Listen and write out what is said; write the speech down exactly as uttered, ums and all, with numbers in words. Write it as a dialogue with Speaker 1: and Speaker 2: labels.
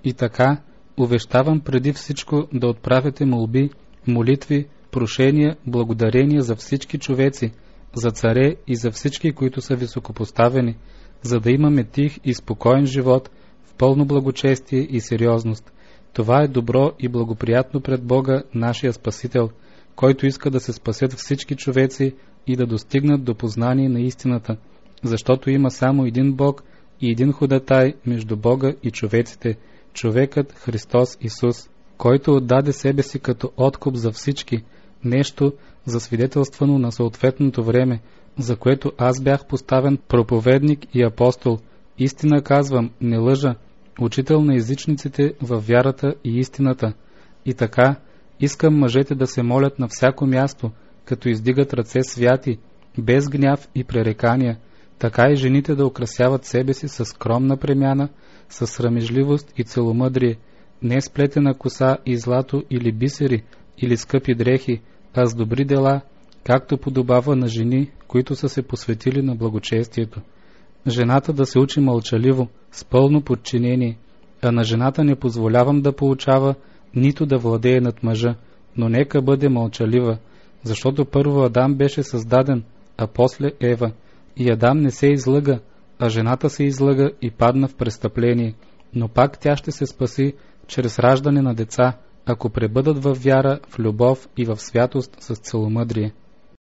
Speaker 1: И така, увещавам преди всичко да отправяте молби, молитви, прошения, благодарения за всички човеци, за царе и за всички, които са високопоставени, за да имаме тих и спокоен живот в пълно благочестие и сериозност. Това е добро и благоприятно пред Бога, нашия Спасител, който иска да се спасят всички човеци и да достигнат до познание на истината, защото има само един Бог и един ходатай между Бога и човеците, човекът Христос Исус, който отдаде себе си като откуп за всички, нещо засвидетелствано на съответното време, за което аз бях поставен проповедник и апостол. Истина казвам, не лъжа, учител на езичниците във вярата и истината. И така, искам мъжете да се молят на всяко място, като издигат ръце святи, без гняв и пререкания, така и жените да украсяват себе си със скромна премяна, със срамежливост и целомъдрие, не с плетена коса и злато или бисери, или скъпи дрехи, а с добри дела, както подобава на жени, които са се посветили на благочестието. Жената да се учи мълчаливо, с пълно подчинение, а на жената не позволявам да получава, нито да владее над мъжа, но нека бъде мълчалива, защото първо Адам беше създаден, а после Ева. И Адам не се излъга, а жената се излъга и падна в престъпление, но пак тя ще се спаси чрез раждане на деца, ако пребъдат във вяра, в любов и в святост с целомъдрие.